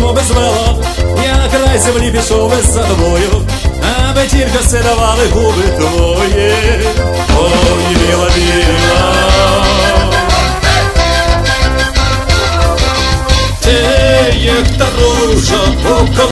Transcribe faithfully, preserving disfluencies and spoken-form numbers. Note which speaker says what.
Speaker 1: що без вела, я на край землі пішов із за тобою, аби тільки все давали губи твої. Ой, біла, біла, ти як та ружа.